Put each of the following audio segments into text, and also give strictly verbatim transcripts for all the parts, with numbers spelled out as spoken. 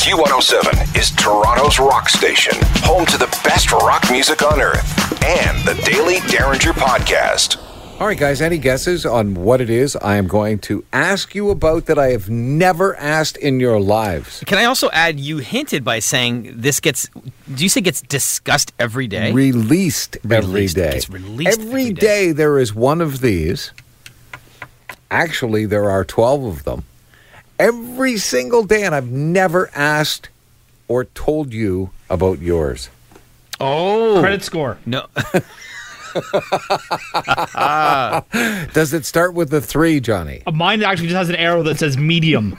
Q one oh seven is Toronto's rock station, home to the best rock music on earth, and the Daily Derringer Podcast. All right, guys, any guesses on what it is I am going to ask you about that I have never asked in your lives? Can I also add, you hinted by saying this gets, do you say gets discussed every day? Released, Released. every day. It's released every every day. day. There is one of these. Actually, there are twelve of them. Every single day, and I've never asked or told you about yours. Oh. Credit score. No. Does it start with the three, Johnny? Uh, Mine actually just has an arrow that says medium.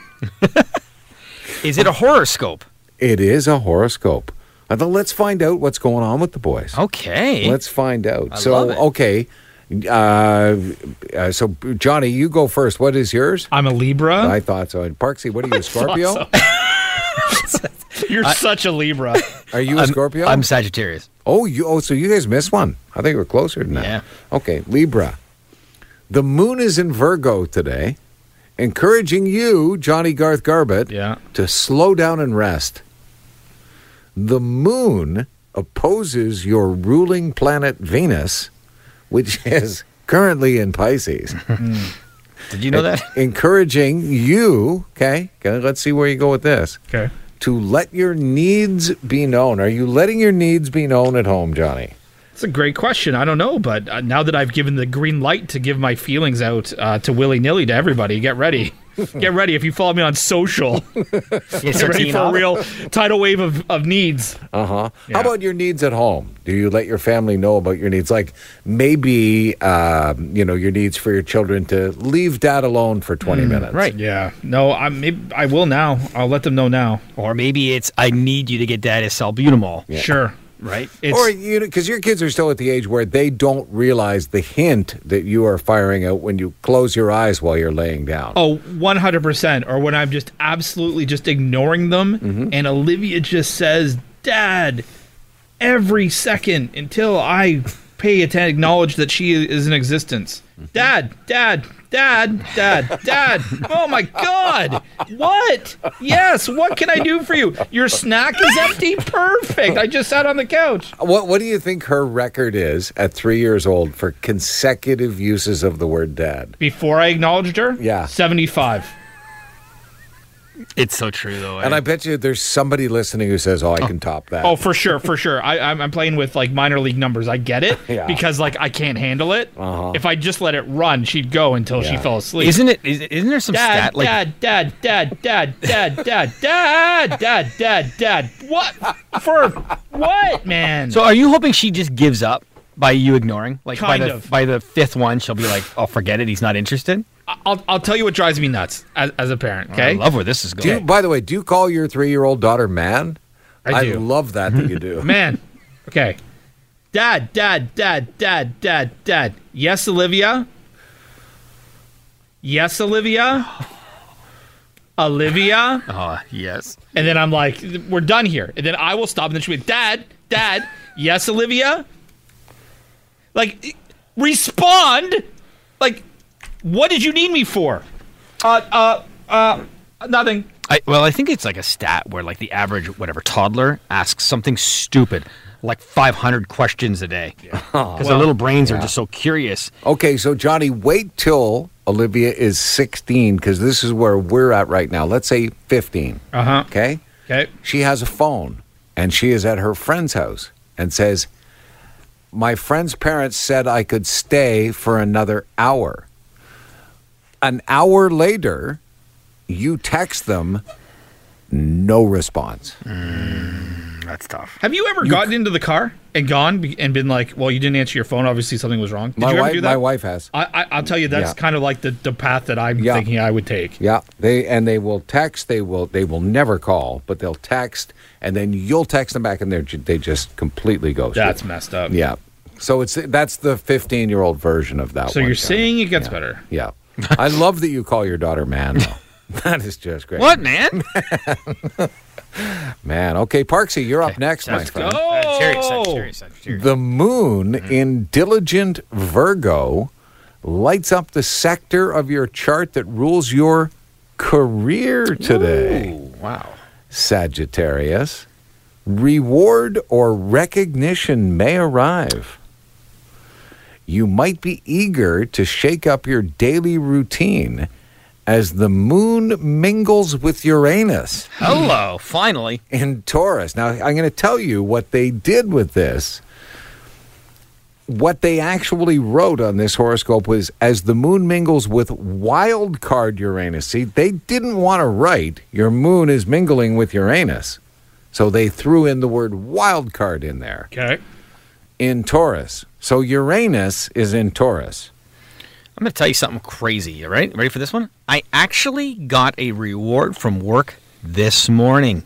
Is it a horoscope? It is a horoscope. I thought, let's find out what's going on with the boys. Okay. Let's find out. I so, love it. okay. Uh, uh, so, Johnny, you go first. What is yours? I'm a Libra. I thought so. And Parksy, what are you, a Scorpio? So. You're such a Libra. Are you a I'm, Scorpio? I'm Sagittarius. Oh, you. Oh, so you guys missed one. I think we're closer than that. Yeah. Okay, Libra. The moon is in Virgo today, encouraging you, Johnny Garth Garbett, Yeah. to slow down and rest. The moon opposes your ruling planet Venus, which is currently in Pisces. Did you know that? Encouraging you, okay, okay, let's see where you go with this, Okay. to let your needs be known. Are you letting your needs be known at home, Johnny? It's a great question. I don't know, but uh, now that I've given the green light to give my feelings out uh, to willy-nilly to everybody, get ready. Get ready. If you follow me on social, get ready for a real tidal wave of, of needs. Uh-huh. Yeah. How about your needs at home? Do you let your family know about your needs? Like maybe, uh, you know, your needs for your children to leave dad alone for twenty minutes. Right. Yeah. No, I maybe I will now. I'll let them know now. Or maybe it's, I need you to get dad a salbutamol. Yeah. Sure. Right? It's, Or, you know, because your kids are still at the age where they don't realize the hint that you are firing out when you close your eyes while you're laying down. oh, one hundred percent. Or when I'm just absolutely just ignoring them Mm-hmm. and Olivia just says, Dad, every second until I pay attention, acknowledge that she is in existence. Mm-hmm. Dad, Dad, Dad, Dad, Dad. Oh my God. What? Yes. What can I do for you? Your snack is empty? Perfect. I just sat on the couch. What What do you think her record is at three years old for consecutive uses of the word dad? Before I acknowledged her? Yeah. seventy-five. It's so true, though. And I bet you there's somebody listening who says, oh, I can top that. Oh, for sure, for sure. I, I'm, I'm playing with like minor league numbers. I get it Yeah. because like I can't handle it. Uh-huh. If I just let it run, she'd go until she Yeah. fell asleep. Isn't it? Is, isn't there some Dad, stat like? dad, dad, dad, dad, dad, dad, dad, dad, dad, dad. What for? What, man? So are you hoping she just gives up by you ignoring? Like Kind by the of. by the fifth one, she'll be like, "Oh, forget it. He's not interested." I'll I'll tell you what drives me nuts as, as a parent. Okay. I love where this is Do you, going. by the way, do you call your three-year-old daughter man? I do. love that that you do. Man. Okay. Dad, dad, dad, dad, dad, dad. Yes, Olivia. Yes, Olivia. Olivia. Oh yes. And then I'm like, we're done here. And then I will stop. And then she'll be, Dad, Dad, yes, Olivia? Like, respond. Like, what did you need me for? Uh, uh, uh, nothing. I, well, I think it's like a stat where like the average whatever toddler asks something stupid, like five hundred questions a day, because their little brains are just so curious. Okay, so Johnny, wait till Olivia is sixteen, because this is where we're at right now. Let's say fifteen. Uh-huh. Okay? Okay. She has a phone, and she is at her friend's house and says, my friend's parents said I could stay for another hour. An hour later, you text them, no response. That's tough. Have you ever gotten into the car and gone be- and been like, well, you didn't answer your phone. Obviously, something was wrong. Did My you ever wife, do that? my wife has. I, I, I'll tell you, that's Yeah. kind of like the, the path that I'm Yeah. thinking I would take. Yeah, they and they will text. They will. They will never call, but they'll text, and then you'll text them back, and they they just completely ghost you. That's messed up. Yeah. So it's that's the fifteen-year-old version of that. So one, you're Johnny. saying it gets Yeah. better. Yeah. I love that you call your daughter man, though. That is just great. What, man? Man, okay, Parksy, you're up next, my Let's friend. go. Sagittarius, Sagittarius, Sagittarius. The moon in diligent Virgo lights up the sector of your chart that rules your career today. Ooh, wow. Sagittarius, reward or recognition may arrive. You might be eager to shake up your daily routine as the moon mingles with Uranus Hello, finally. in Taurus. Now, I'm going to tell you what they did with this. What they actually wrote on this horoscope was, as the moon mingles with wild card Uranus. See, they didn't want to write, your moon is mingling with Uranus. So they threw in the word wild card in there. Okay. In Taurus. So Uranus is in Taurus. I'm going to tell you something crazy, all right? Ready for this one? I actually got a reward from work this morning.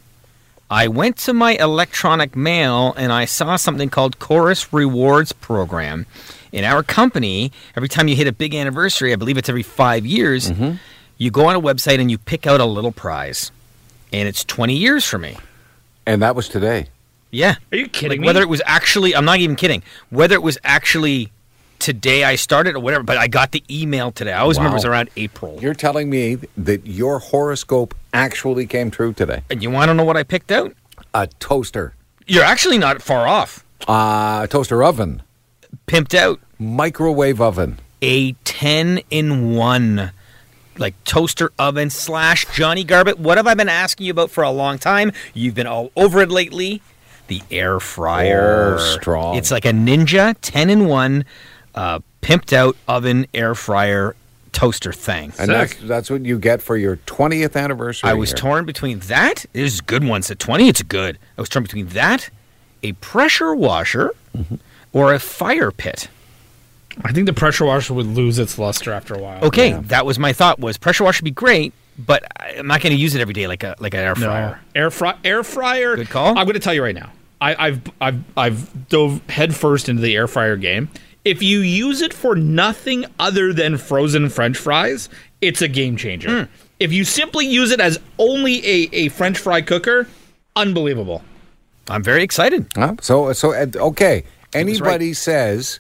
I went to my electronic mail and I saw something called Chorus Rewards Program. In our company, every time you hit a big anniversary, I believe it's every five years, mm-hmm. you go on a website and you pick out a little prize. And it's twenty years for me. And that was today. Yeah. Are you kidding like, me? Whether it was actually, I'm not even kidding, whether it was actually today I started or whatever, but I got the email today. I always Wow. remember it was around April. You're telling me that your horoscope actually came true today? And you want to know what I picked out? A toaster. You're actually not far off. Uh, a toaster oven. Pimped out. Microwave oven. A ten in one. Like toaster oven slash Johnny Garbett. What have I been asking you about for a long time? You've been all over it lately. The air fryer. Oh, strong. It's like a Ninja ten in one uh, pimped out oven air fryer toaster thing. And that's, that's what you get for your twentieth anniversary. I was here. torn between that. There's good ones at twenty. It's good. I was torn between that, a pressure washer, mm-hmm. or a fire pit. I think the pressure washer would lose its luster after a while. Okay, Yeah. that was my thought. Was pressure washer would be great, but I'm not going to use it every day like a like an air fryer. No. Air fry, air fryer. Good call. I'm going to tell you right now. I, I've I've I've dove headfirst into the air fryer game. If you use it for nothing other than frozen French fries, it's a game changer. Mm. If you simply use it as only a, a French fry cooker, unbelievable. I'm very excited. Huh? So, so uh, okay. Anybody right. says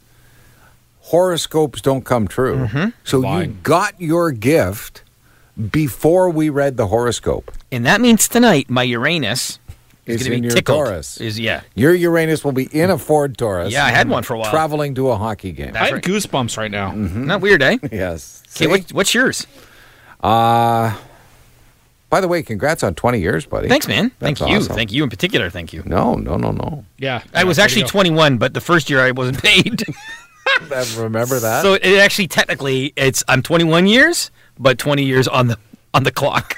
horoscopes don't come true. Mm-hmm. So Lying. you got your gift before we read the horoscope. And that means tonight my Uranus is It's going to in be your tickled. Taurus. Is yeah. Your Uranus will be in a Ford Taurus. Yeah, I had one for a while. Traveling to a hockey game. That's I have right. goosebumps right now. Mm-hmm. Not weird, eh? Yes. Okay, what, what's yours? Uh, by the way, congrats on twenty years, buddy. Thanks, man. Thank That's you. awesome. Thank you in particular. Thank you. No, no, no, no. Yeah. I was yeah, actually way to go. twenty-one, but the first year I wasn't paid. Remember that? So it actually technically it's I'm twenty-one years, but twenty years on the on the clock.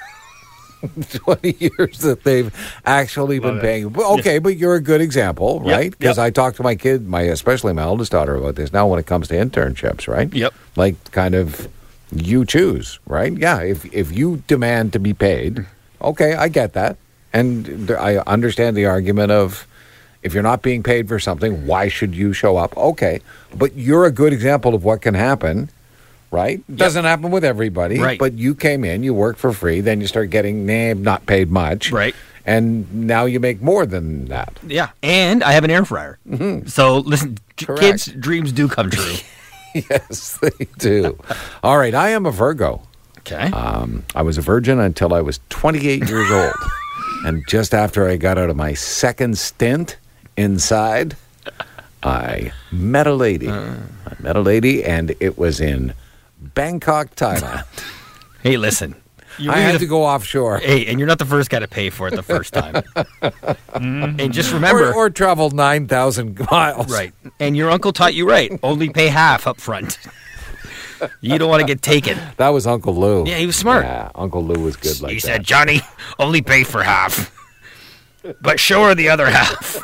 twenty years that they've actually been Love it. paying. Well, okay, but you're a good example, Yep, right? Because yep. I talk to my kid, my especially my oldest daughter, about this now when it comes to internships, right? Yep. Like, kind of, you choose, right? Yeah, if if you demand to be paid, okay, I get that, and I understand the argument of, if you're not being paid for something, why should you show up? Okay, but you're a good example of what can happen. Right? Doesn't happen with everybody. Right. But you came in, you worked for free, then you start getting, nah, not paid much. Right. And now you make more than that. Yeah, and I have an air fryer. Mm-hmm. So listen, Correct. kids' dreams do come true. Yes, they do. All right, I am a Virgo. Okay. Um, I was a virgin until I was twenty-eight years old. And just after I got out of my second stint inside, I met a lady. Uh. I met a lady, and it was in Bangkok, Thailand. Hey, listen. You're I really had the- to go offshore. Hey, and you're not the first guy to pay for it the first time. mm-hmm. And just remember, Or, or travel nine thousand miles. right? And your uncle taught you right. Only pay half up front. You don't want to get taken. That was Uncle Lou. Yeah, he was smart. Yeah, Uncle Lou was good like he that. said, Johnny, only pay for half, but show her the other half.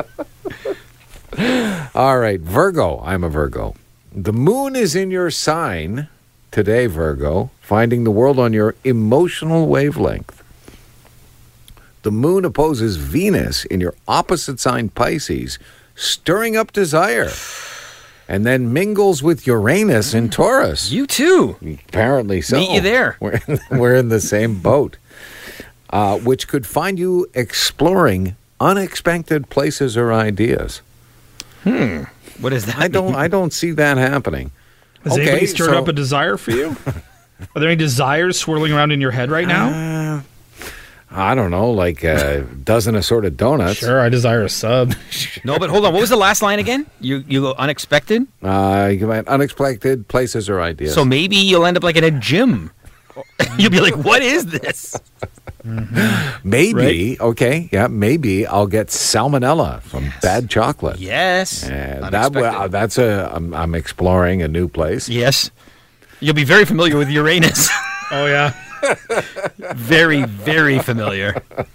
All right, Virgo. I'm a Virgo. The moon is in your sign today, Virgo, finding the world on your emotional wavelength. The moon opposes Venus in your opposite sign, Pisces, stirring up desire, and then mingles with Uranus in Taurus. You too. Apparently so. Meet you there. We're in, we're in the same boat, uh, which could find you exploring unexpected places or ideas. Hmm. What is that? I don't. I don't see that happening. Has Okay, anybody stirred so- up a desire for you? Are there any desires swirling around in your head right now? Uh, I don't know, like a dozen assorted donuts. Sure, I desire a sub. No, but hold on. What was the last line again? You you go unexpected? Uh, you might unexpected places or ideas. So maybe you'll end up like in a gym. You'll be like, what is this? maybe, okay, yeah, maybe I'll get salmonella from Yes. bad chocolate. Yes. Uh, that Unexpected. uh, that's a I'm, I'm exploring a new place. Yes. You'll be very familiar with Uranus. Oh, yeah. very, very familiar.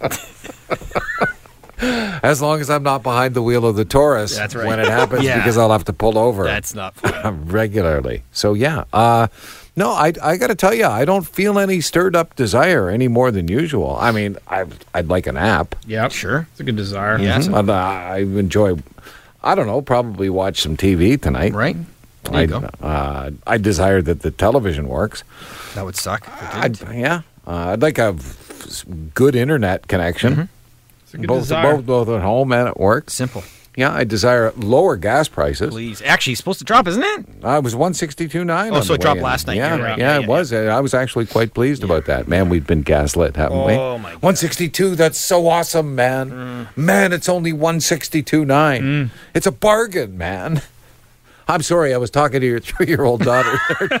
As long as I'm not behind the wheel of the Taurus That's right. when it happens, Yeah. because I'll have to pull over. That's not fun. regularly. So yeah, uh, no, I I got to tell you, I don't feel any stirred up desire any more than usual. I mean, I I'd like a nap. Yep. Sure. It's a good desire. Yeah. Yes. And, uh, I enjoy. I don't know. Probably watch some T V tonight. Right? There I you go. uh, I desire that the television works. That would suck. if it I'd, didn't. yeah, uh, I'd like a f- good internet connection. Mm-hmm. It's a good Both, desire. both both at home and at work. Simple. Yeah, I desire lower gas prices. Please. Actually, it's supposed to drop, isn't it? I was one sixty-two nine. Oh, so it dropped last night. Yeah, You're right. yeah, Yeah, it yeah, was. I was actually quite pleased about that. Man, we've been gaslit, haven't we? Oh, my God. one sixty-two, that's so awesome, man. Mm. Man, it's only one sixty-two nine. It's a bargain, man. I'm sorry, I was talking to your three-year-old daughter.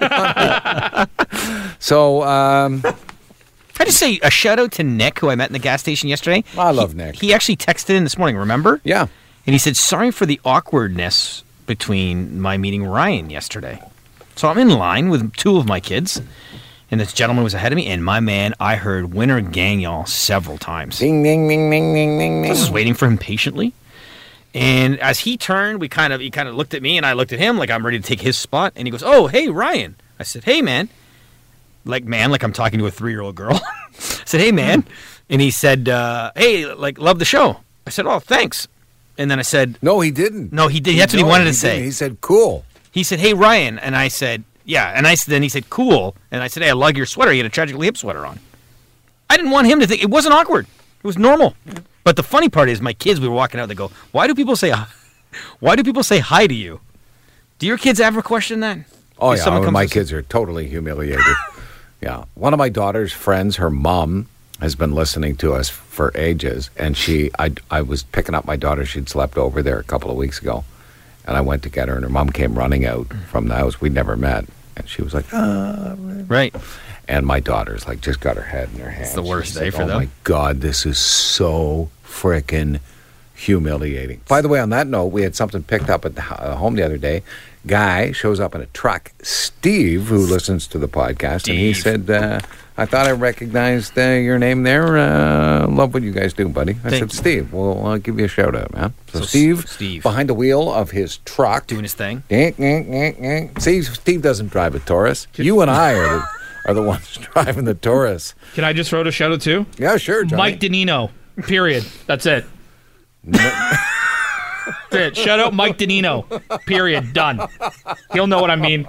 so, um, I just say a shout out to Nick, who I met in the gas station yesterday. I love He- Nick. He actually texted in this morning, remember? yeah. And he said, sorry for the awkwardness between my meeting Ryan yesterday. So I'm in line with two of my kids, and this gentleman was ahead of me, and my man, I heard winner gang y'all several times. Ding, ding, ding, ding, ding, ding, I ding. was just waiting for him patiently. And as he turned, we kind of he kind of looked at me, and I looked at him like I'm ready to take his spot. And he goes, "Oh, hey, Ryan." I said, "Hey, man." Like, man, like I'm talking to a three-year-old girl. I said, "Hey, man." And he said, uh, "Hey, like, love the show." I said, "Oh, thanks." And then I said, No, he didn't. "No, he did. That's what he No, wanted to didn't. say." He said, cool. He said, "Hey, Ryan," and I said, "Yeah." And I s- then he said, "Cool," and I said, "Hey, I love your sweater. You had a Tragically Hip sweater on." I didn't want him to think it wasn't awkward. It was normal. But the funny part is, my kids, we were walking out. They go, "Why do people say, why do people say hi to you?" Do your kids ever question that? Oh, If yeah. someone oh, comes my to say- kids are totally humiliated. Yeah. One of my daughter's friends, her mom, has been listening to us for ages. And she, I, I was picking up my daughter. She'd slept over there a couple of weeks ago. And I went to get her, and her mom came running out from the house. We'd never met. And she was like, ah. Right. And my daughter's like, just got her head in her hands. the worst She's day like, for oh them. my God, this is so frickin' humiliating. By the way, on that note, we had something picked up at the ho- uh, home the other day. Guy shows up in a truck. Steve, who listens to the podcast, and he Steve. said, uh, I thought I recognized uh, your name there. Uh, love what you guys do, buddy. I Thank said, you. Steve, well, I'll give you a shout out, man. So, So S- Steve, Steve. behind the wheel of his truck. Doing his thing. Eh, eh, eh, eh. See, Steve doesn't drive a Taurus. You and I are the, are the ones driving the Taurus. Can I just throw out a shout out too? Yeah, sure, Johnny. Mike Danino. Period. That's it. That's it. Shout out Mike Danino. Period. Done. He'll know what I mean.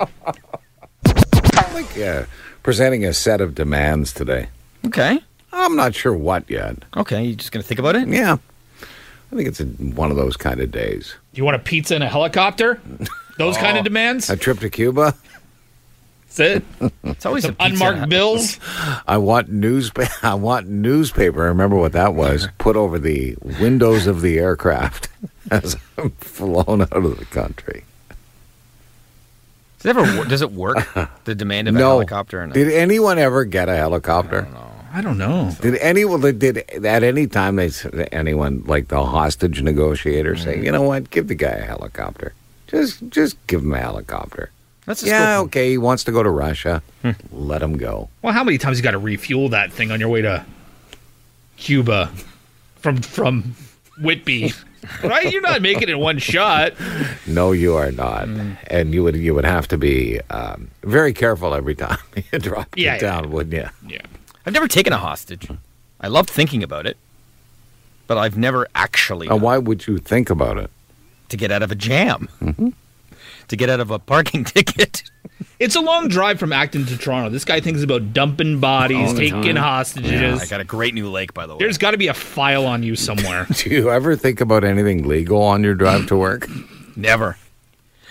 Yeah, presenting a set of demands today. Okay. I'm not sure what yet. Okay. You just gonna think about it? Yeah, I think it's a, one of those kind of days. Do you want a pizza and a helicopter? Those kind of demands? A trip to Cuba. That's it. It's always a pizza. Unmarked bills. I want newspaper. I want newspaper. I remember what that was. Put over the windows of the aircraft as I'm flown out of the country. Does it ever? wor- Does it work? The demand of a no. helicopter. And a, Did anyone ever get a helicopter? I don't know. Did anyone? Did at any time they s- anyone like the hostage negotiator say, you know what? Give the guy a helicopter. Just just give him a helicopter. That's a Yeah, scope. okay. He wants to go to Russia. Let him go. Well, how many times you got to refuel that thing on your way to Cuba from from Whitby? Right? You're not making it in one shot. No, you are not. And you would you would have to be um, very careful every time you dropped Yeah, it yeah. down, wouldn't you? Yeah. I've never taken a hostage. I love thinking about it, but I've never actually Now, why would you think about it? to get out of a jam, to get out of a parking ticket. It's a long drive from Acton to Toronto. This guy thinks about dumping bodies, All the taking time. hostages. I got a great new lake, by the way. There's got to be a file on you somewhere. Do you ever think about anything legal on your drive to work? Never.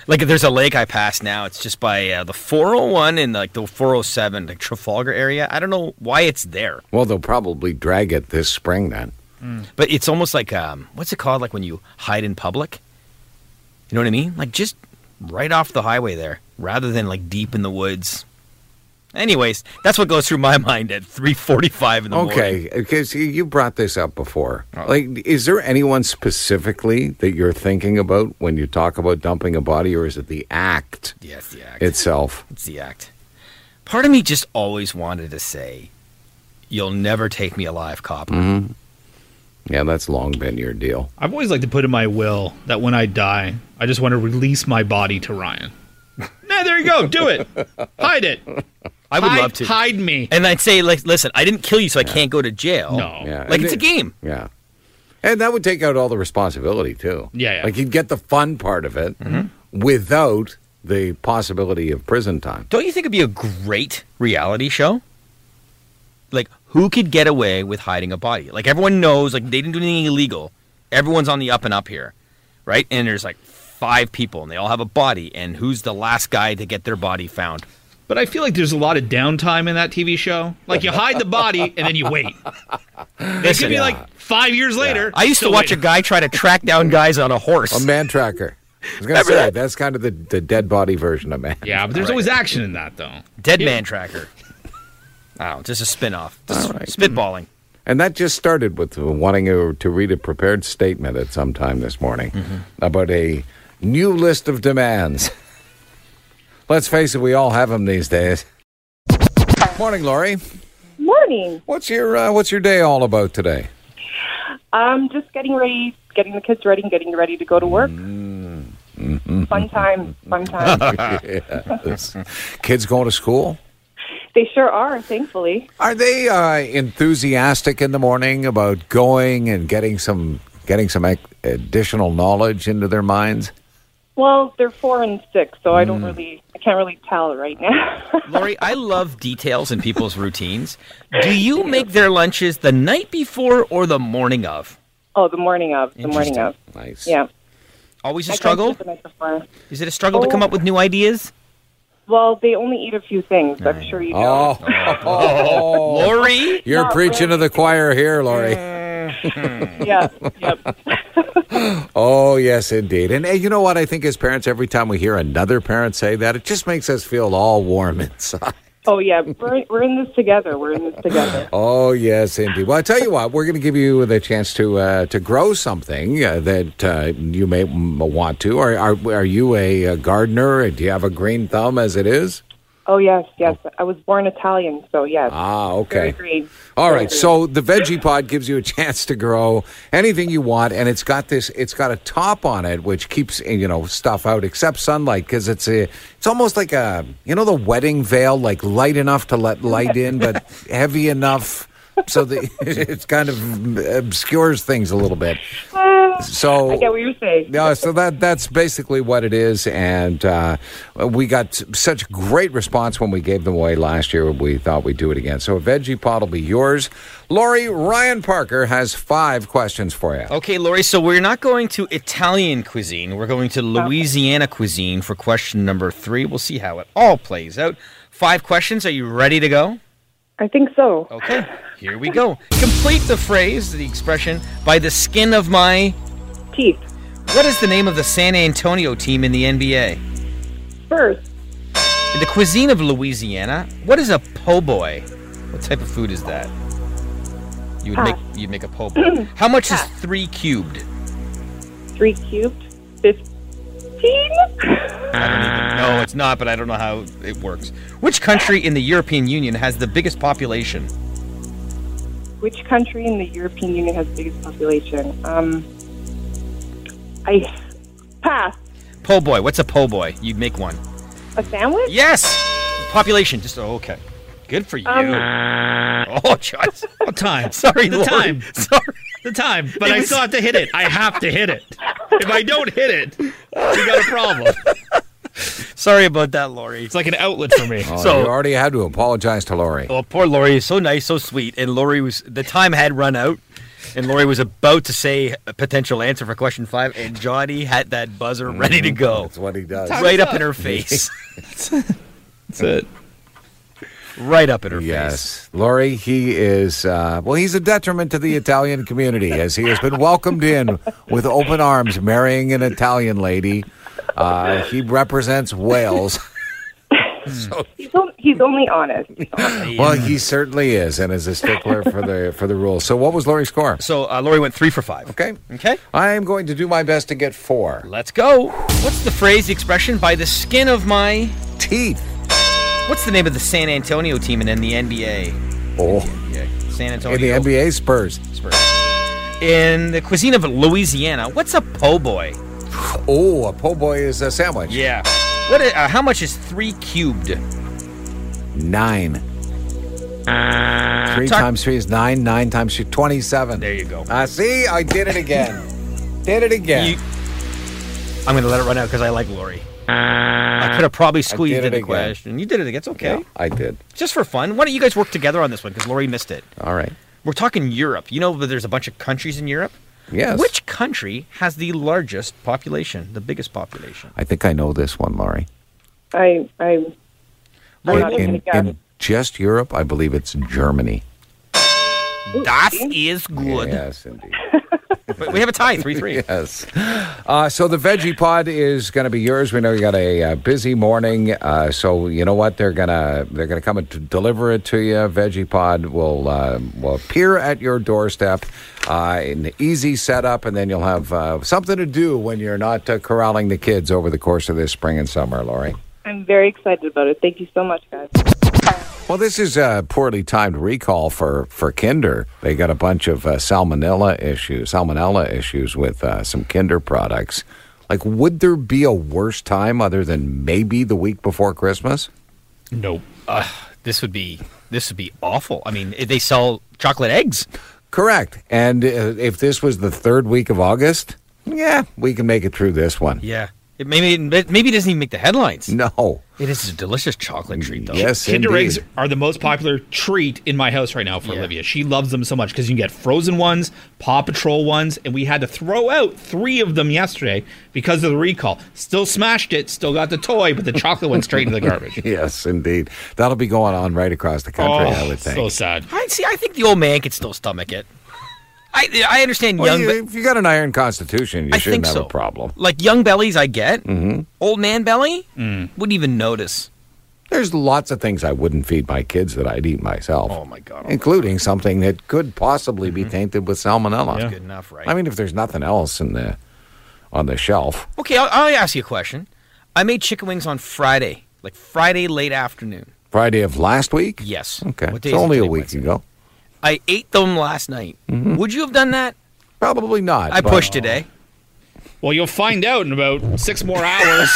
Like if there's a lake I pass now, it's just by uh, the four oh one and like the four oh seven, like Trafalgar area. I don't know why it's there. Well, they'll probably drag it this spring then. But it's almost like, um, what's it called? Like when you hide in public? You know what I mean? Like just right off the highway there, rather than like deep in the woods. Anyways, that's what goes through my mind at three forty-five in the morning. Okay, because you brought this up before. Oh. Like, is there anyone specifically that you're thinking about when you talk about dumping a body, or is it the act Yeah, it's the act. itself? It's the act. Part of me just always wanted to say, "You'll never take me alive, copper." Mm-hmm. Yeah, that's long been your deal. I've always liked to put in my will that when I die, I just want to release my body to Ryan. Nah, there you go. Do it. Hide it. I would hide, love to. Hide me. And I'd say, like, listen, I didn't kill you, so I can't go to jail. No. Yeah, Like, and it's a it- game. Yeah. And that would take out all the responsibility, too. Yeah, yeah. Like, you'd get the fun part of it without the possibility of prison time. Don't you think it'd be a great reality show? Like, who could get away with hiding a body? Like, everyone knows, like, they didn't do anything illegal. Everyone's on the up and up here, right? And there's, like, five people, and they all have a body, and who's the last guy to get their body found? But I feel like there's a lot of downtime in that T V show. Like you hide the body and then you wait. It Listen, could be like five years later. I used to still watch a waiting. guy try to track down guys on a horse. A man tracker. I was going to Remember say, that? that's kind of the, the dead body version of man. Yeah, but there's always action in that, though. Dead Man Tracker. Oh, just a spin-off. Just All right. spitballing. And that just started with wanting to, to read a prepared statement at some time this morning about a new list of demands. Let's face it, we all have them these days. Morning, Lori. Morning. What's your uh, What's your day all about today? Um, just getting ready, getting the kids ready, and getting ready to go to work. Fun time, fun time. Yes. Kids going to school? They sure are, thankfully. Are they uh, enthusiastic in the morning about going and getting some getting some ec- additional knowledge into their minds? Well, they're four and six, so I don't really, I can't really tell right now. Lori, I love details in people's routines. Do you make their lunches the night before or the morning of? Oh, the morning of, the morning of. Nice. Yeah. Always a I struggle? can't do the night before. Is it a struggle to come up with new ideas? Well, they only eat a few things. I'm sure you know. Oh, oh, Lori? you're Not preaching to the choir here, Lori. Yeah. Yep. Oh, yes, indeed. And hey, you know what? I think as parents, every time we hear another parent say that, it just makes us feel all warm inside. Oh, yeah. We're, we're in this together. We're in this together. Oh, yes, indeed. Well, I tell you what, we're going to give you the chance to uh, to grow something uh, that uh, you may m- want to. Are, are are you a, a gardener? Do you have a green thumb as it is? Oh, yes, yes. I was born Italian, so yes. Ah, Very okay. green. All Very right, green. so the Veggie Pod gives you a chance to grow anything you want, and it's got this. It's got a top on it which keeps you know stuff out except sunlight because it's a. It's almost like a you know the wedding veil, like light enough to let light in, but heavy enough so that it kind of obscures things a little bit. Uh, So I get what you're saying. No, so that that's basically what it is, and uh, we got such great response when we gave them away last year. We thought we'd do it again. So a Veggie Pod will be yours. Lori, Ryan Parker has five questions for you. Okay, Lori, so we're not going to Italian cuisine. We're going to Louisiana cuisine for question number three. We'll see how it all plays out. Five questions. Are you ready to go? I think so. Okay, here we go. Complete the phrase, the expression, by the skin of my... Teeth. What is the name of the San Antonio team in the N B A? Spurs. In the cuisine of Louisiana, what is a po' boy? What type of food is that? You would make Pass. you'd make a po' boy. How much is three cubed? Three cubed. Fifteen. I don't even know. It's not, but I don't know how it works. Which country in the European Union has the biggest population? Which country in the European Union has the biggest population? Um, I pass. Po' boy. What's a po' boy? You'd make one. A sandwich? Yes. Population. Just oh, okay. Good for you. Um, oh, Josh. What time? Sorry, The Lord. time. Sorry. The time. But It I was- still have to hit it. I have to hit it. If I don't hit it, we got a problem. Sorry about that, Lori. It's like an outlet for me. Oh, So- you already had to apologize to Lori. Oh, poor Lori is so nice, so sweet, and Lori was the time had run out, And Lori was about to say a potential answer for question five, and Johnny had that buzzer ready to go. That's what he does. Right up in her face. That's it. Right up in her face. Yes. Laurie, he is, uh, well, he's a detriment to the Italian community as he has been welcomed in with open arms, marrying an Italian lady. Uh, he represents Wales. So, He's, on, he's only honest. He's honest. well, he certainly is, and is a stickler for the for the rules. So, what was Laurie's score? So uh, Lori went three for five. Okay. Okay. I am going to do my best to get four. Let's go. What's the phrase, the expression, by the skin of my... Teeth. What's the name of the San Antonio team in the N B A? Oh, Yeah, San Antonio. in the N B A, Spurs. Spurs. In the cuisine of Louisiana, what's a po' boy? Oh, a po' boy is a sandwich. Yeah. What? i- Uh, how much is three cubed? Nine. Three Talk- times three is nine. Nine times two, twenty-seven. There you go. Uh, see, I did it again. did it again. You- I'm going to let it run out because I like Lori. I could have probably squeezed did in it the again. question. You did it again. It's okay. Yeah, I did. Just for fun. Why don't you guys work together on this one? Because Lori missed it. All right. We're talking Europe. You know that there's a bunch of countries in Europe? Yes. Which country has the largest population, the biggest population? I think I know this one, Laurie. I, I'm, I'm In, not even in, gonna guess. in just Europe, I believe it's Germany. That is good. Yes, indeed. But we have a tie, three three. Yes. Uh, so the Veggie Pod is going to be yours. We know you got a, uh busy morning, uh, so you know what? They're gonna they're gonna come and t- deliver it to you. Veggie Pod will uh, will appear at your doorstep uh, in easy setup, and then you'll have uh, something to do when you're not uh, corralling the kids over the course of this spring and summer, Laurie. I'm very excited about it. Thank you so much, guys. Well, this is a poorly timed recall for, for Kinder. They got a bunch of uh, salmonella issues, salmonella issues with uh, some Kinder products. Like, would there be a worse time other than maybe the week before Christmas? Nope. Uh, this would be this would be awful. I mean, they sell chocolate eggs. Correct. And uh, if this was the third week of August, yeah, we can make it through this one. Yeah. It maybe maybe it doesn't even make the headlines. No. It is a delicious chocolate treat, though. Yes, Kinder indeed. Eggs are the most popular treat in my house right now for Yeah. Olivia. She loves them so much because you can get frozen ones, Paw Patrol ones, and we had to throw out three of them yesterday because of the recall. Still smashed it, still got the toy, but the chocolate went straight into the garbage. Yes, indeed. That'll be going on right across the country, I would think. so sad. I see. I think the old man could still stomach it. I I understand Well, young. you- be- if you got an iron constitution, you I shouldn't think have so. a problem. Like young bellies, I get. Mm-hmm. Old man belly wouldn't even notice. There's lots of things I wouldn't feed my kids that I'd eat myself. Oh my god! Including something that could possibly be tainted with salmonella. Yeah. Good enough, right? I mean, if there's nothing else in the on the shelf. okay, I'll, I'll ask you a question. I made chicken wings on Friday, like Friday late afternoon. Friday of last week? Yes. Okay. What day It's is it only a today, week Wednesday? ago. I ate them last night. Would you have done that? Probably not. I but- pushed today. Well, you'll find out in about six more hours.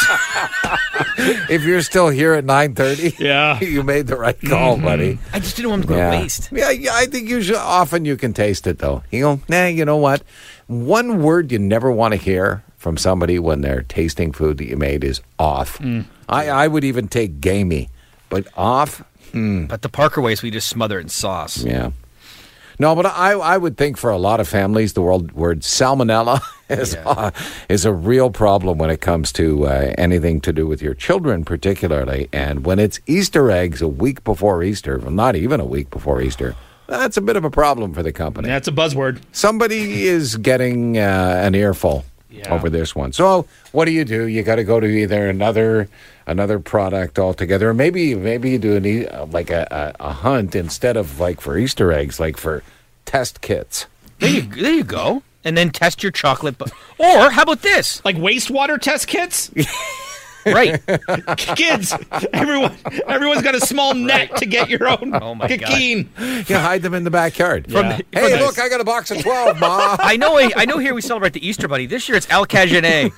If you're still here at nine thirty, Yeah. you made the right call, buddy. I just didn't want them to go Yeah. to waste. Yeah, yeah, I think you should. Often you can taste it, though. You go, nah, you know what? One word you never want to hear from somebody when they're tasting food that you made is off. I, I would even take gamey, but off, But the Parker ways, we just smother it in sauce. yeah. No, but I, I would think for a lot of families, the word, word salmonella is, Yeah. uh, is a real problem when it comes to uh, anything to do with your children, particularly. And when it's Easter eggs a week before Easter, well, not even a week before Easter, that's a bit of a problem for the company. That's a buzzword. Somebody is getting uh, an earful Yeah. over this one. So what do you do? You got to go to either another another product altogether, or maybe maybe you do an, e- uh, like a, a, a hunt instead of like for Easter eggs, like for test kits. There you, there you go. And then test your chocolate. Bu- or how about this? Like wastewater test kits? Right. Kids, everyone, everyone's got a small net to get your own Oh, my God. kikeen. You hide them in the backyard. From the- hey, from look, I got a box of twelve, Ma. I know. I know. Here we celebrate the Easter Bunny. This year it's Al Cagenet.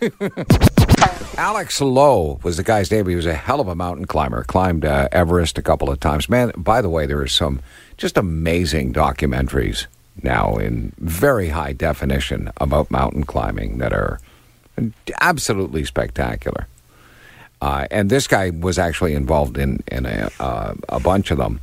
Alex Lowe was the guy's name. He was a hell of a mountain climber. Climbed uh, Everest a couple of times. Man, by the way, there are some just amazing documentaries now in very high definition about mountain climbing that are absolutely spectacular. Uh, and this guy was actually involved in, in a, uh, a bunch of them.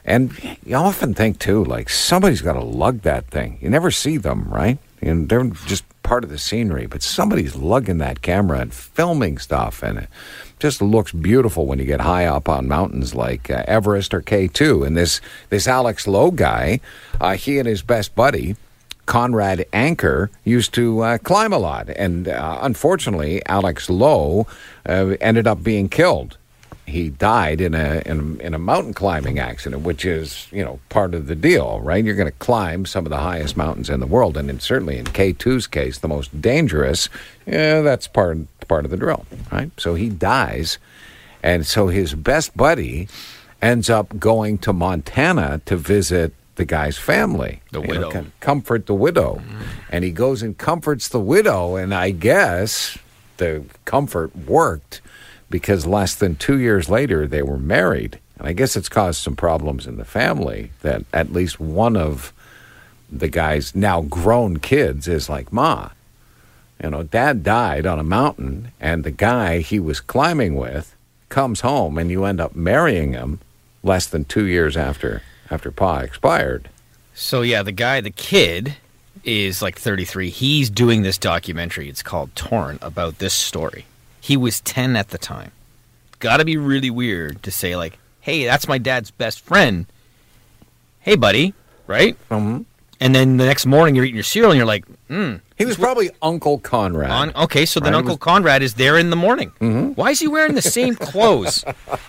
And you often think, too, like, somebody's got to lug that thing. You never see them, right? And they're just part of the scenery, but somebody's lugging that camera and filming stuff, and it just looks beautiful when you get high up on mountains like uh, Everest or K two. And this, this Alex Lowe guy, uh, he and his best buddy, Conrad Anker, used to uh, climb a lot. And uh, unfortunately, Alex Lowe uh, ended up being killed. He died in a, in a in a mountain climbing accident, which is, you know, part of the deal, right? You're going to climb some of the highest mountains in the world, and in, certainly in K two's case, the most dangerous. Yeah, that's part part of the drill, right? So he dies, and so his best buddy ends up going to Montana to visit the guy's family, The you widow. know, kind of comfort the widow, Mm-hmm. and he goes and comforts the widow, and I guess the comfort worked. Because less than two years later, they were married. And I guess it's caused some problems in the family that at least one of the guy's now grown kids is like, Ma, you know, Dad died on a mountain, and the guy he was climbing with comes home, and you end up marrying him less than two years after after Pa expired. So yeah, the guy, the kid, is like thirty-three. He's doing this documentary. It's called Torn, about this story. He was ten at the time. Got to be really weird to say, like, hey, that's my dad's best friend. Hey, buddy, right? Mm-hmm. And then the next morning you're eating your cereal and you're like, hmm. He was probably Uncle Conrad. On, okay, so then Right, Uncle was- Conrad is there in the morning. Mm-hmm. Why is he wearing the same clothes?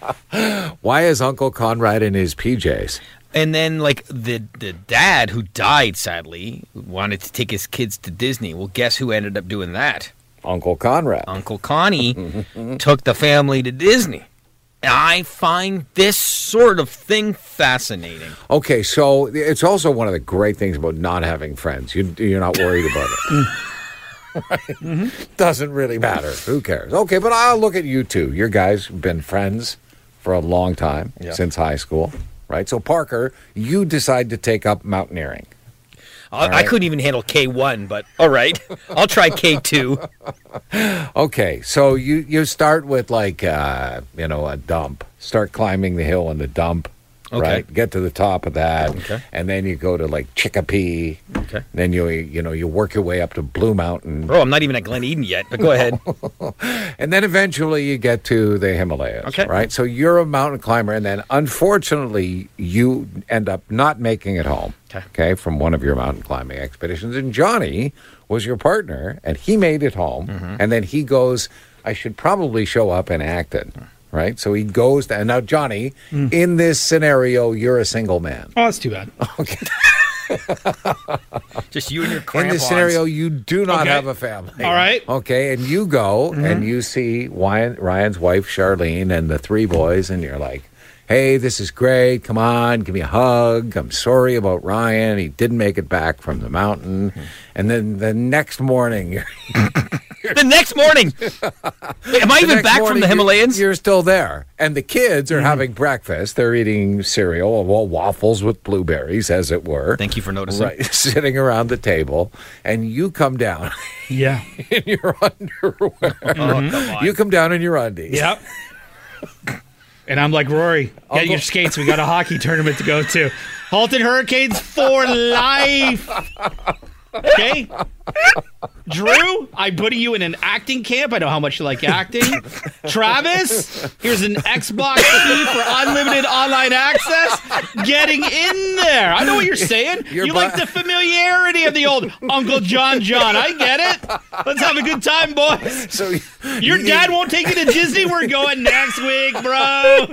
Why is Uncle Conrad in his P Js? And then, like, the the dad who died, sadly, wanted to take his kids to Disney. Well, guess who ended up doing that? Uncle Conrad. Uncle Connie took the family to Disney. I find this sort of thing fascinating. Okay, so it's also one of the great things about not having friends. You, you're not worried about it. Right? Mm-hmm. Doesn't really matter. Who cares? Okay, but I'll look at you two. You guys have been friends for a long time, Yeah. since high school, right? So, Parker, you decide to take up mountaineering. I, I right. couldn't even handle K one, but all right. I'll try K two. Okay, so you, you start with, like, uh, you know, a dump. Start climbing the hill in the dump, Okay. right? Get to the top of that. Okay. And then you go to, like, Chicopee. Okay. Then you you know you work your way up to Blue Mountain, Bro, I'm not even at Glen Eden yet, but go ahead. and then eventually you get to the Himalayas. Okay. Right. So you're a mountain climber, and then unfortunately you end up not making it home. Okay. Okay. From one of your mountain climbing expeditions, and Johnny was your partner, and he made it home, Mm-hmm. and then he goes, I should probably show up in Acton. Right. So he goes to, and now Johnny, Mm. in this scenario, you're a single man. Oh, that's too bad. Okay. Just you and your In crampons. this scenario, you do not Okay. have a family. All right. Okay, and you go and you see Ryan, Ryan's wife, Charlene, and the three boys, and you're like, hey, this is great. Come on, give me a hug. I'm sorry about Ryan. He didn't make it back from the mountain. And then the next morning, you're, The next morning. Wait, am I the even next back morning, from the you're- Himalayas? You're still there. And the kids are having breakfast. They're eating cereal, well, waffles with blueberries, as it were. Thank you for noticing. Right, sitting around the table, and you come down Yeah. in your underwear. Oh, come on. You come down in your undies. Yep. And I'm like, Rory, get Uncle- your skates. We got a hockey tournament to go to. Halton Hurricanes for life. Okay? Drew, I'm putting you in an acting camp. I know how much you like acting. Travis, here's an Xbox fee for unlimited online access. Getting in there. I know what you're saying. You're you bu- like the familiarity of the old Uncle John John. I get it. Let's have a good time, boys. So Your you- dad won't take you to Disney. We're going next week, bro.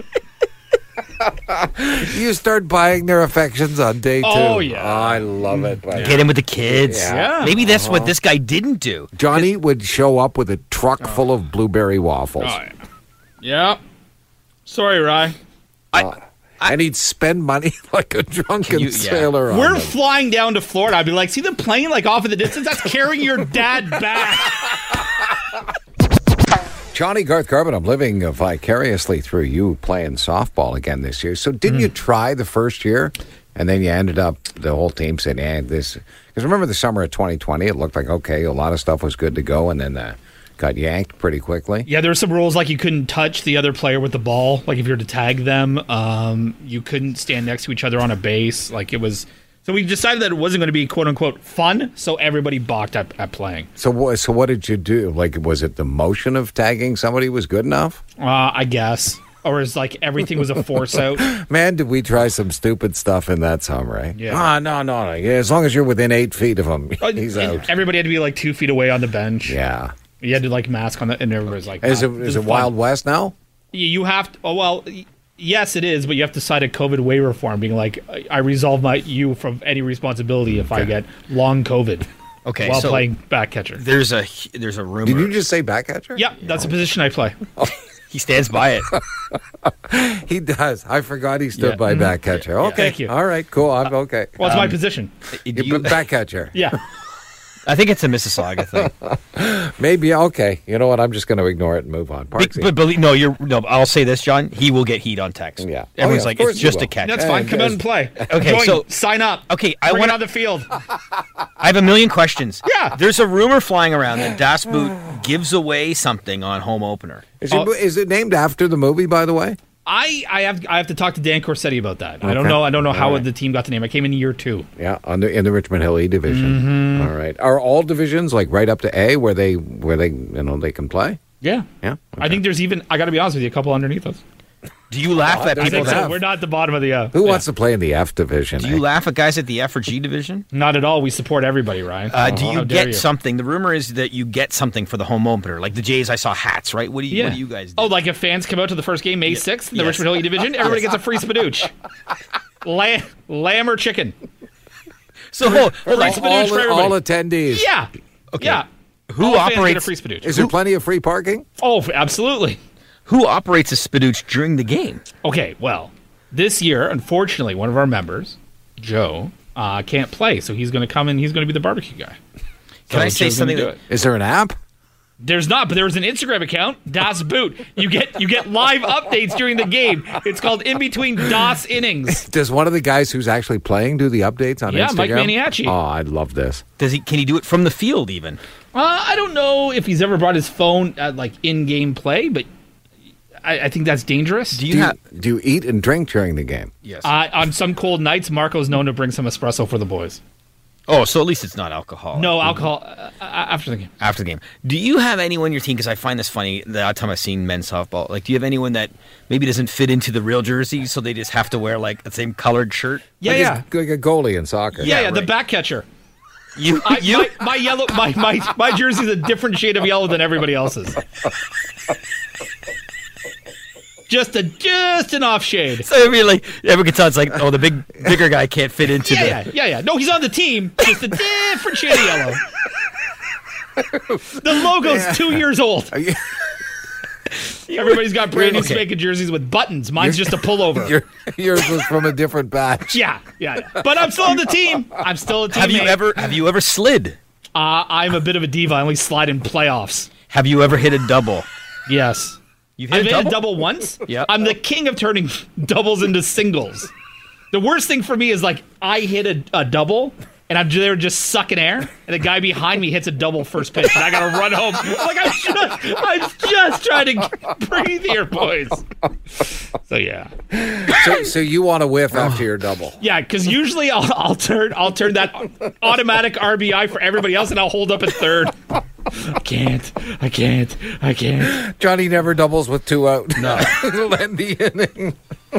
You start buying their affections on day two. Oh, yeah. I love it. But Get in with the kids. Yeah. Yeah. Maybe that's what this guy didn't do. Johnny would show up with a truck full of blueberry waffles. Oh, yeah. Yeah. Sorry, Rye. And he'd spend money like a drunken you- yeah. sailor on We're them. flying down to Florida. I'd be like, see the plane like off in the distance? That's carrying your dad back. Johnny Garth Carbon, I'm living vicariously through you playing softball again this year. So didn't you try the first year? And then you ended up, the whole team said, yeah, this. Because remember the summer of twenty twenty, it looked like, okay, a lot of stuff was good to go. And then the, got yanked pretty quickly. Yeah, there were some rules like you couldn't touch the other player with the ball. Like if you were to tag them, um, you couldn't stand next to each other on a base. Like it was. So we decided that it wasn't going to be quote unquote fun. So everybody balked at, at playing. So what? So what did you do? Like, was it the motion of tagging somebody was good enough? Uh, I guess. Or is like everything was a force out. Man, did we try some stupid stuff in that summer, right? Yeah. Ah, no, no, no. Yeah, as long as you're within eight feet of him, he's And out. Everybody had to be like two feet away on the bench. Yeah. You had to like mask on the, and everybody was like, Is "Nah, it this is it fun." Wild West now? You you have to. Oh well, y- yes, it is. But you have to sign a COVID waiver form, being like, I, I resolve my you from any responsibility if I get long COVID Okay, while so playing back catcher. there's a there's a rumor. Did you just say back catcher? Yeah, that's a position I play. He stands by it. He does. I forgot he stood Yeah. by back catcher. Okay. Thank you. All right, cool. I'm okay. Well, it's my position. Do You you- put back catcher. Yeah. I think it's a Mississauga thing. Maybe okay. You know what? I'm just going to ignore it and move on. Be- Parksy. but believe no, you're no. I'll say this, John. He will get heat on text. Yeah. Oh, everyone's yeah, like, of course it's he just will. a catch. That's Hey, fine. Come out guys. and play. Okay, Join. so- sign up. Okay, I Bring wanna- it on the field. I have a million questions. Yeah. There's a rumor flying around that Das Boot gives away something on home opener. is, it, is it named after the movie, by the way? I, I have I have to talk to Dan Corsetti about that. I don't Okay. know I don't know how All right. the team got the name. I came in year two. Yeah, on the, in the Richmond Hill E division. Mm-hmm. All right. Are all divisions like right up to A where they where they you know they can play? Yeah. Yeah. I think there's even I got to be honest with you, a couple underneath us. Do you laugh at there's I people? think People so. have. We're not at the bottom of the. Uh, Who yeah. wants to play in the F division? Do you eh? laugh at guys at the F or G division? Not at all. We support everybody, Ryan. Uh, do How you dare get you. something? The rumor is that you get something for the home opener. Like the Jays, I saw hats, right? What do you, Yeah. what do you guys do? Oh, like if fans come out to the first game May sixth in the Yes. Richmond Hill E division, everybody gets a free spadooch. Lamb, lamb or chicken? so hold, Free hold on. spadooch for all, all everybody. attendees. Yeah. Okay. Yeah. Who All fans get a operates- free spadooch? Is there plenty of free parking? Oh, absolutely. Who operates a spadooch during the game? Okay, well, this year, unfortunately, one of our members, Joe, uh, can't play, so he's going to come in. He's going to be the barbecue guy. Can So I say Joe's gonna something? do That, it. Is there an app? There's not, but there's an Instagram account, Das Boot. You get you get live updates during the game. It's called In Between Das Innings. Does one of the guys who's actually playing do the updates on Yeah, Instagram? Mike Maniaci. Oh, I'd love this. does he? Can he do it from the field even? Uh, I don't know if he's ever brought his phone at like in-game play, but I, I think that's dangerous. Do you Do you, have? do you eat and drink during the game? Yes. Uh, on some cold nights, Marco's known to bring some espresso for the boys. oh, so at least it's not alcohol. No alcohol uh, uh, after the game. After the game. Do you have anyone in your team? Because I find this funny. The odd time I've seen men's softball, like, do you have anyone that maybe doesn't fit into the real jersey, so they just have to wear like the same colored shirt? Yeah, like yeah. A, like a goalie in soccer. Yeah, Yeah, yeah, the right. back catcher. You, I, you. my, my yellow, my, my my jersey's a different shade of yellow than everybody else's. Just a just an off shade. So I mean, like everyone can tell it's like, oh, the big bigger guy can't fit into Yeah, the. yeah, yeah, yeah. No, he's on the team. Just a different shade of yellow. The logo's two years old. Everybody's got brand new Okay. spanking jerseys with buttons. Mine's just a pullover. Your, yours was from a different batch. Yeah, yeah, yeah. But I'm still on the team. I'm still a teammate. Have you ever? Have you ever slid? Uh, I'm a bit of a diva. I only slide in playoffs. Have you ever hit a double? Yes. You've I've hit a hit double. a double once. Yeah. I'm the king of turning doubles into singles. The worst thing for me is like I hit a, a double and I'm there just sucking air, and the guy behind me hits a double first pitch, and I gotta run home. Like I'm just, I'm just trying to breathe here, boys. So yeah, So, so you want to whiff after your double? yeah, because usually I'll, I'll turn, I'll turn that automatic R B I for everybody else, and I'll hold up at third. I can't, I can't, I can't. Johnny never doubles with two out. No. Lend the inning.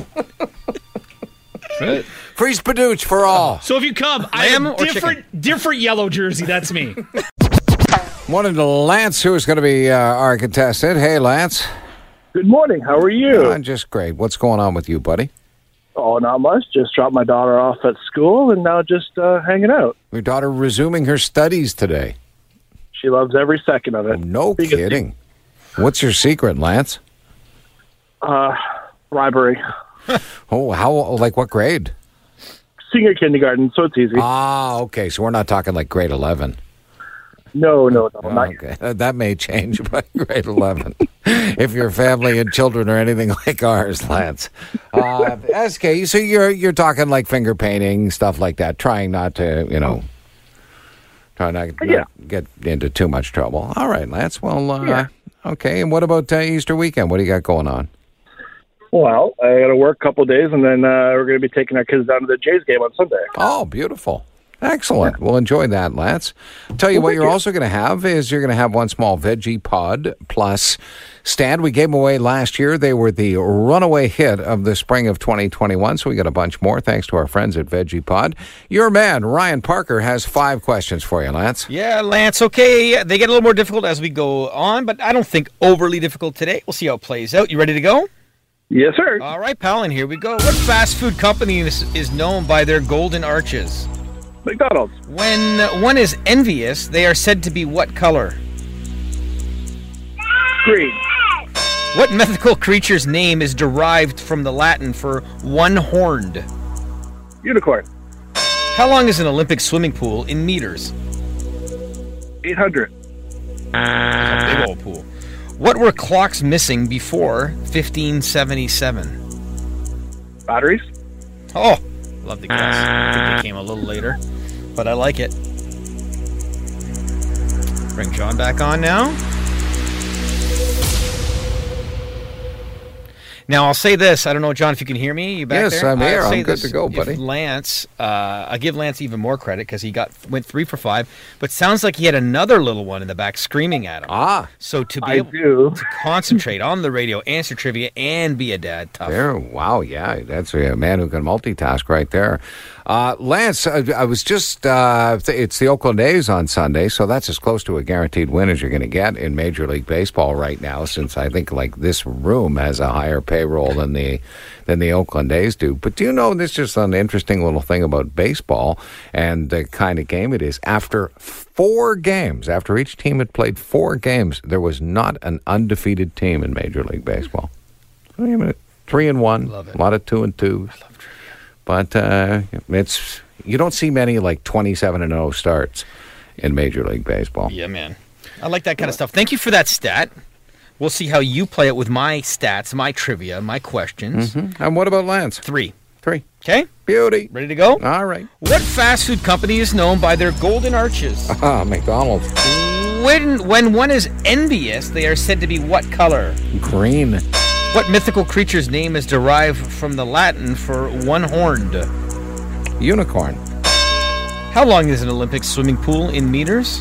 Free Spadooch for all. So if you come, I Lamb have or a different, different yellow jersey. That's me. Wanted to Lance, who is going to be uh, our contestant. Hey, Lance. Good morning. How are you? Uh, just great. What's going on with you, buddy? Oh, not much. Just dropped my daughter off at school and now just uh, hanging out. Your daughter resuming her studies today. She loves every second of it. No Biggest- kidding. What's your secret, Lance? Uh, bribery. Oh, how, like what grade? Senior kindergarten, so it's easy. Ah, okay. So we're not talking like grade eleven. no, no, no. Not yet. Okay. Uh, That may change by grade eleven. If your family and children are anything like ours, Lance. Uh, S K, so you're you're talking like finger painting, stuff like that, trying not to, you know, Try not to Yeah. get into too much trouble. All right, Lance. Well, uh, Yeah. okay. And what about uh, Easter weekend? What do you got going on? Well, I got to work a couple of days, and then uh, we're going to be taking our kids down to the Jays game on Sunday. Oh, beautiful. Excellent. We'll enjoy that, Lance. Tell you Well, what thank you're you. also going to have is you're going to have one small veggie pod plus stand. We gave them away last year. They were the runaway hit of the spring of twenty twenty-one, so we got a bunch more thanks to our friends at Veggie Pod. Your man, Ryan Parker, has five questions for you, Lance. Yeah, Lance, okay. They get a little more difficult as we go on, but I don't think overly difficult today. We'll see how it plays out. You ready to go? Yes, sir. All right, pal, and here we go. What fast food company is, is known by their golden arches? McDonald's. When one is envious, they are said to be what color? Green. What mythical creature's name is derived from the Latin for one-horned? Unicorn. How long is an Olympic swimming pool in meters? eight hundred. A big old pool. What were clocks missing before fifteen seventy-seven? Batteries. Oh, love the guess. I think they came a little later, but I like it. Bring John back on now. Now, I'll say this. I don't know, John, if you can hear me. You back Yes, there? I'm here. I'll say I'm good this. to go, If buddy. Lance, uh, I'll give Lance even more credit because he got went three for five, but sounds like he had another little one in the back screaming at him. Ah, So to be I able do. to concentrate on the radio, answer trivia, and be a dad, tough. there. Wow, yeah. That's a man who can multitask right there. Uh, Lance, I, I was just, uh, it's the Oakland A's on Sunday, so that's as close to a guaranteed win as you're going to get in Major League Baseball right now, since I think like this room has a higher payroll than the than the Oakland A's do. But do you know, this is just an interesting little thing about baseball and the kind of game it is. After four games, after each team had played four games, there was not an undefeated team in Major League Baseball. Wait a minute. Three and one, Love it. a lot of two and twos. I love trivia. But uh, it's you don't see many like twenty-seven and oh starts in Major League Baseball. Yeah, man. I like that kind of stuff. Thank you for that stat. We'll see how you play it with my stats, my trivia, my questions. Mhm. And what about Lance? Three. Three. Okay? Beauty. Ready to go? All right. What fast food company is known by their golden arches? Ah, McDonald's. When when one is envious, they are said to be what color? Green. What mythical creature's name is derived from the Latin for one-horned? Unicorn. How long is an Olympic swimming pool in meters?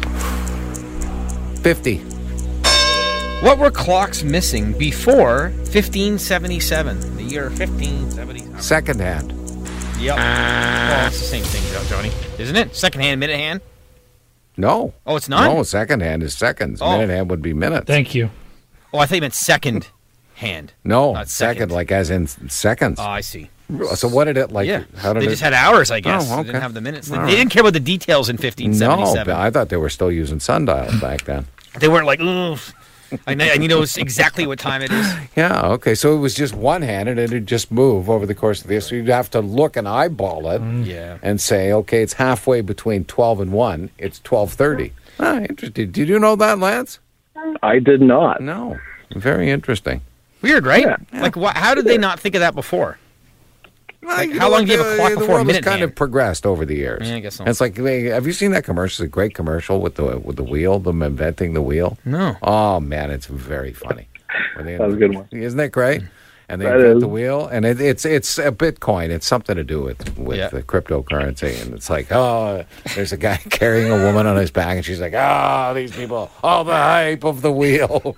Fifty. What were clocks missing before fifteen seventy-seven? The year fifteen seventy-seven. Second hand. Yep. Well, it's the same thing, Jo- Johnny. Isn't it? Second hand, minute hand? No. Oh, it's not? No, second hand is seconds. Oh. Minute hand would be minutes. Thank you. Oh, I thought you meant second hand. no, Not second, second. like as in seconds. Oh, I see. so what did it like? Yeah. How did they it? just had hours, I guess. Oh, They okay. didn't have the minutes. They, All they right. didn't care about the details in fifteen no, seventy-seven. but I thought they were still using sundials back then. They weren't like, ugh. I know, I know exactly what time it is. Yeah, okay. So it was just one hand and it'd just move over the course of this. So you'd have to look and eyeball it Yeah. and say, okay, it's halfway between twelve and one. It's twelve thirty. Ah, interesting. Did you know that, Lance? I did not. No. Very interesting. Weird, right? Yeah. Like, wh- how did they not think of that before? Like, you how know long what, do you have a the- clock the before a world has minute kind hand? of progressed over the years. Yeah, I guess so. It's like, hey, have you seen that commercial? It's a great commercial with the with the wheel, them inventing the wheel. No. Oh man, it's very funny. When they- That was a good one. Isn't that great? And they That invent is. the wheel, and it, it's it's a Bitcoin. It's something to do with with Yeah. the cryptocurrency, and it's like, oh, there's a guy carrying a woman on his back, and she's like, ah, these people, all the hype of the wheel.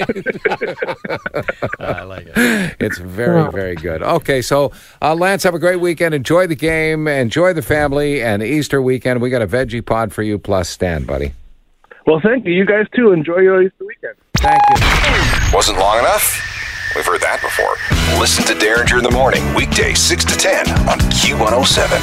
I like it. It's very, very good. Okay, so uh, Lance, have a great weekend. Enjoy the game, enjoy the family, and Easter weekend. We got a veggie pod for you plus stand, buddy. Well, thank you. You guys too. Enjoy your Easter weekend. Thank you. Wasn't long enough? We've heard that before. Listen to Derringer in the Morning, weekday six to ten on Q one oh seven.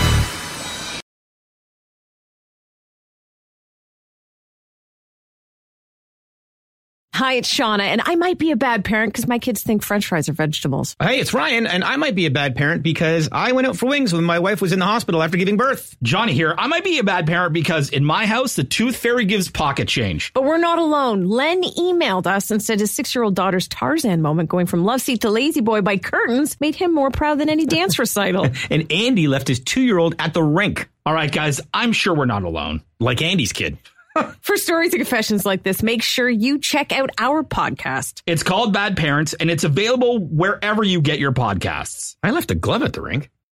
Hi, it's Shauna, and I might be a bad parent because my kids think French fries are vegetables. Hey, it's Ryan, and I might be a bad parent because I went out for wings when my wife was in the hospital after giving birth. Johnny here. I might be a bad parent because in my house, the tooth fairy gives pocket change. But we're not alone. Len emailed us and said his six-year-old daughter's Tarzan moment going from love seat to lazy boy by curtains made him more proud than any dance recital. And Andy left his two-year-old at the rink. All right, guys, I'm sure we're not alone. Like Andy's kid. For stories and confessions like this, make sure you check out our podcast. It's called Bad Parents, and it's available wherever you get your podcasts. I left a glove at the rink.